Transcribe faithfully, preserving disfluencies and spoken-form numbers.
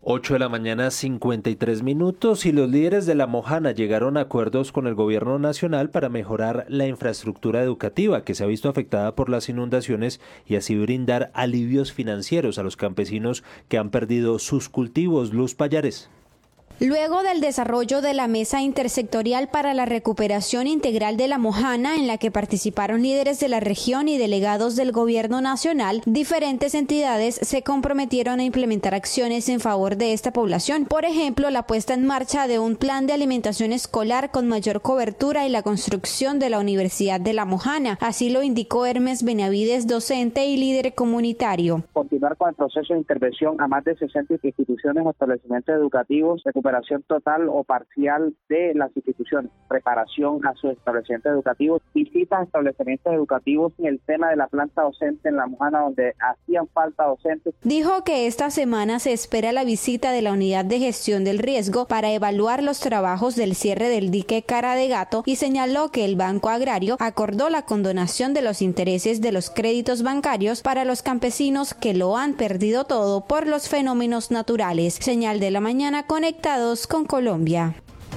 ocho de la mañana, cincuenta y tres minutos, y los líderes de la Mojana llegaron a acuerdos con el gobierno nacional para mejorar la infraestructura educativa que se ha visto afectada por las inundaciones y así brindar alivios financieros a los campesinos que han perdido sus cultivos. Luz Payares. Luego del desarrollo de la Mesa Intersectorial para la Recuperación Integral de la Mojana, en la que participaron líderes de la región y delegados del Gobierno Nacional, diferentes entidades se comprometieron a implementar acciones en favor de esta población. Por ejemplo, la puesta en marcha de un plan de alimentación escolar con mayor cobertura y la construcción de la Universidad de la Mojana. Así lo indicó Hermes Benavides, docente y líder comunitario. Continuar con el proceso de intervención a más de sesenta instituciones o establecimientos educativos, recuperación total o parcial de las instituciones, preparación a sus establecimientos educativos, visitas a establecimientos educativos en el tema de la planta docente en La Mojana, donde hacían falta docentes. Dijo que esta semana se espera la visita de la Unidad de Gestión del Riesgo para evaluar los trabajos del cierre del dique Cara de Gato y señaló que el Banco Agrario acordó la condonación de los intereses de los créditos bancarios para los campesinos que lo han perdido todo por los fenómenos naturales. Señal de la mañana, conectados con Colombia.